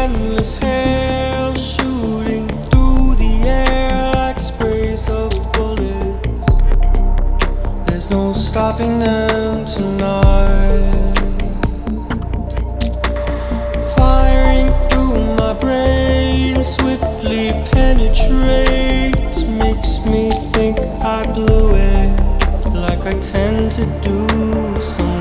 endless hail shooting through the air like sprays of bullets. There's no stopping them tonight. Firing through my brain, swiftly penetrates, makes me think I blew it, like I tend to do sometimes.